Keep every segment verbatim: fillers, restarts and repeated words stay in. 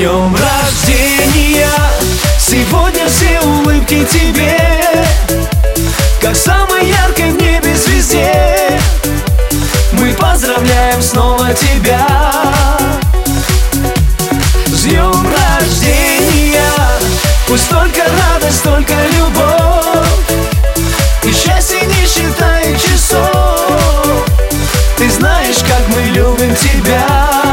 днем рождения! Сегодня все улыбки тебе, как самой яркой в небе звезде. Мы поздравляем снова тебя с днем рождения! Пусть только радость, только любовь, и счастье не считает часов. Ты знаешь, как мы любим тебя.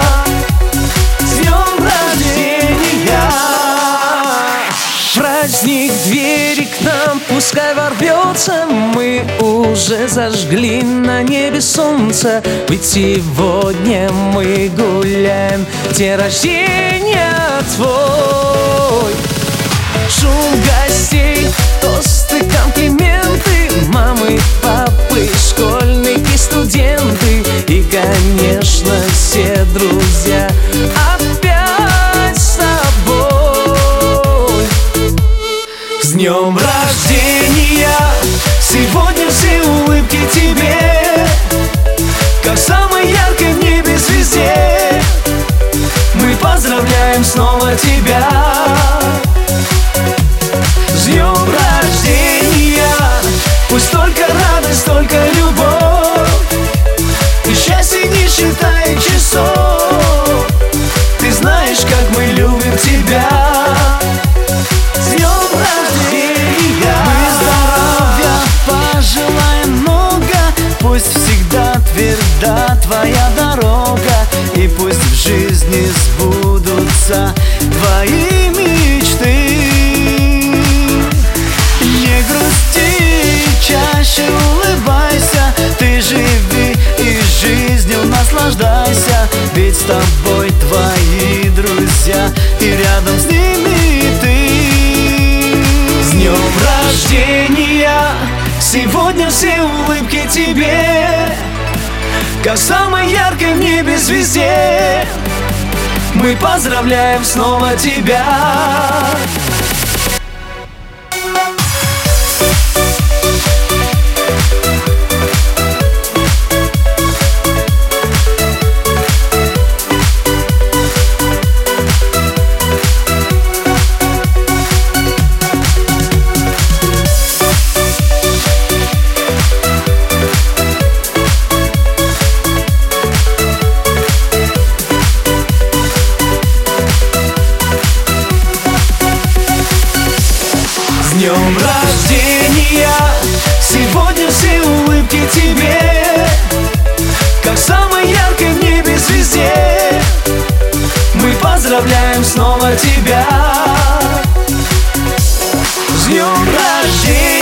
Праздник двери к нам пускай ворвется, мы уже зажгли на небе солнце. Ведь сегодня мы гуляем, день рождения твой. Шум гостей, тосты, комплименты, мамы, папы, школьники, студенты и, конечно, все друзья опять с тобой. С днем рождения! Сегодня все улыбки тебе, как самой яркой в небе звезде. Мы поздравляем снова тебя с днем рождения! Пусть только радость, только любовь, и счастье не считает часов. Ты знаешь, как мы любим тебя. С днем рождения! Мы здоровья пожелаем много, пусть всегда тверда твоя дорога, и пусть в жизни сбудутся твои мечты. Не грусти, чаще улыбайся, ты живи и жизнью наслаждайся, ведь с тобой твои друзья, и рядом с ними ты. С днем рождения! Сегодня все улыбки тебе, как самой яркой в небе звезде. Мы поздравляем снова тебя. С днем рождения! Сегодня все улыбки тебе, как самой яркой в небе звезде. Мы поздравляем снова тебя с днем рождения!